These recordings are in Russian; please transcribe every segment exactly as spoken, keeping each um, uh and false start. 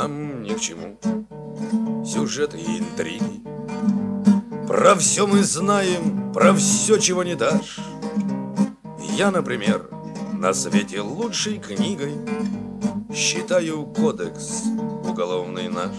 нам ни к чему сюжеты и интриги. Про все мы знаем, про все, чего не дашь. Я, например, на свете лучшей книгой считаю кодекс уголовный наш.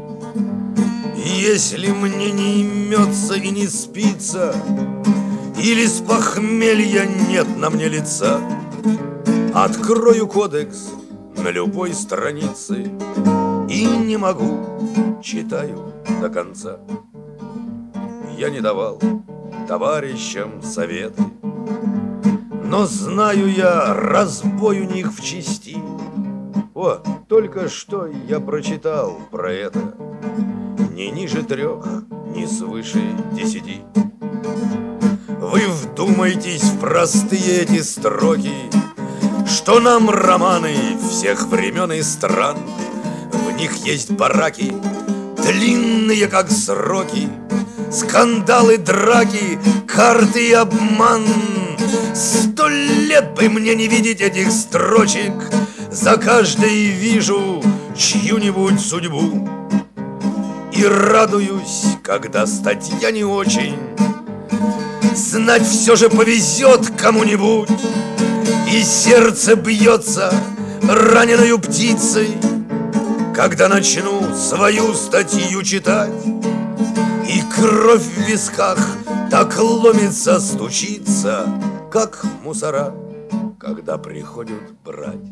Если мне не имется и не спится, или с похмелья нет на мне лица, открою кодекс на любой странице и не могу, читаю до конца. Я не давал товарищам советы, но знаю я, разбой у них в чести. О, только что я прочитал про это, не ниже трех, не свыше десяти. Вы вдумайтесь в простые эти строки, что нам романы всех времен и стран. В них есть бараки, длинные как сроки, скандалы, драки, карты и обман. Сто лет бы мне не видеть этих строчек, за каждой вижу чью-нибудь судьбу. И радуюсь, когда статья не очень, знать все же повезет кому-нибудь. И сердце бьется раненою птицей, когда начну свою статью читать. И кровь в висках так ломится, стучится, как мусора, когда приходят брать.